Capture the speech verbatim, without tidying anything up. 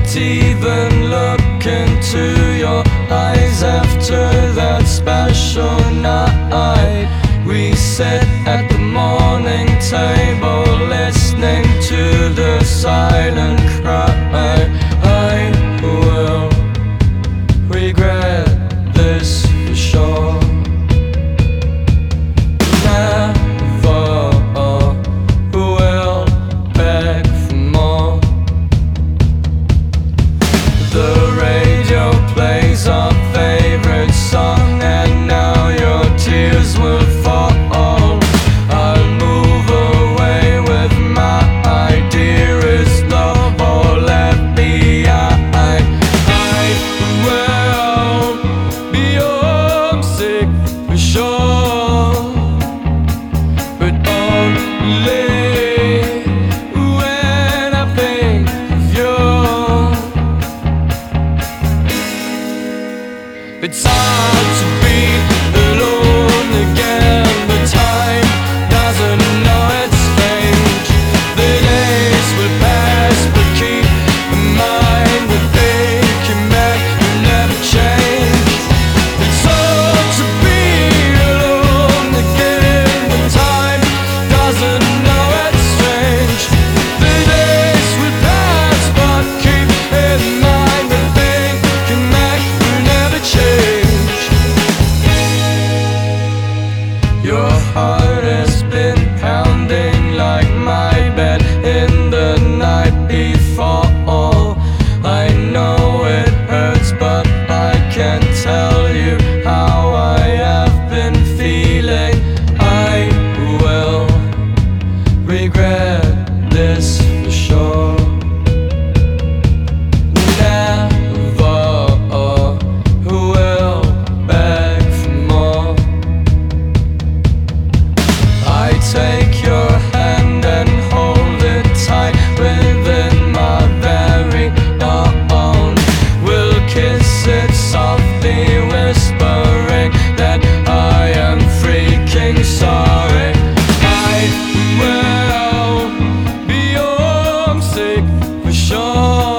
even look into your eyes after that special night. We sit at the morning table listening to the silent cry. I will regret this for sure. Never will beg for more. The radio plays our favorite song, and now your tears will fall. I'll move away with my idea is love or let me out. I will be homesick for sure, but only when I think of you. It's hard to be alone again, but time doesn't know its age. The days will pass, but keep in mind the thinking back will never change. It's hard to be alone again, but time doesn't know its age. The days will pass, but keep in mind the thinking back will never change. Your heart has been pounding like my bed in the night before. I know it hurts, but I can't tell you how I have been feeling. I will regret this for sure. Never will beg for more. I take your hand and hold it tight within my very own. We'll kiss it softly, whispering that I am freaking sorry. I will be homesick for sure.